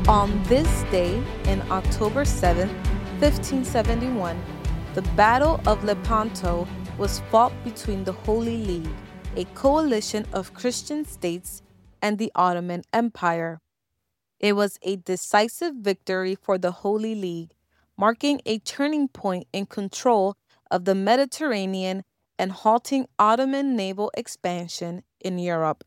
On this day, in October 7, 1571, the Battle of Lepanto was fought between the Holy League, a coalition of Christian states, and the Ottoman Empire. It was a decisive victory for the Holy League, marking a turning point in control of the Mediterranean and halting Ottoman naval expansion in Europe.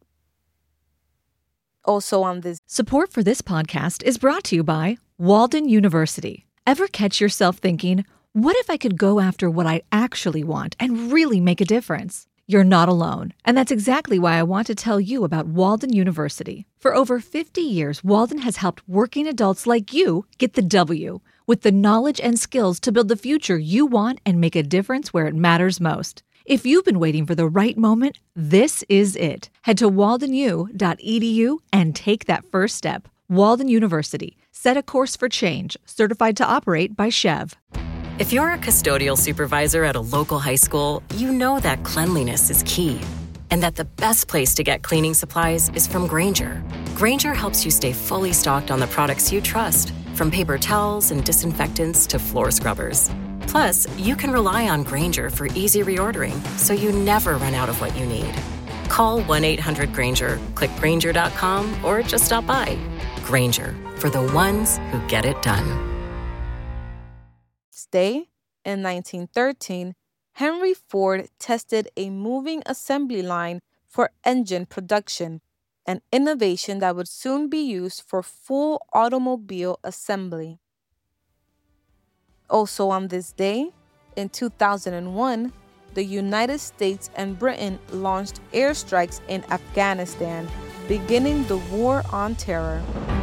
Also on this. Support for this podcast is brought to you by Walden University. Ever catch yourself thinking, what if I could go after what I actually want and really make a difference? You're not alone, and that's exactly why I want to tell you about Walden University. For over 50 years, Walden has helped working adults like you get the W, with the knowledge and skills to build the future you want and make a difference where it matters most. If you've been waiting for the right moment, this is it. Head to waldenu.edu and take that first step. Walden University. Set a course for change. Certified to operate by Chev. If you're a custodial supervisor at a local high school, you know that cleanliness is key. And that the best place to get cleaning supplies is from Grainger. Grainger helps you stay fully stocked on the products you trust, from paper towels and disinfectants to floor scrubbers. Plus, you can rely on Grainger for easy reordering, so you never run out of what you need. Call 1-800-GRAINGER, click Grainger.com, or just stop by. Grainger, for the ones who get it done. Day, in 1913, Henry Ford tested a moving assembly line for engine production, an innovation that would soon be used for full automobile assembly. Also on this day, in 2001, the United States and Britain launched airstrikes in Afghanistan, beginning the War on Terror.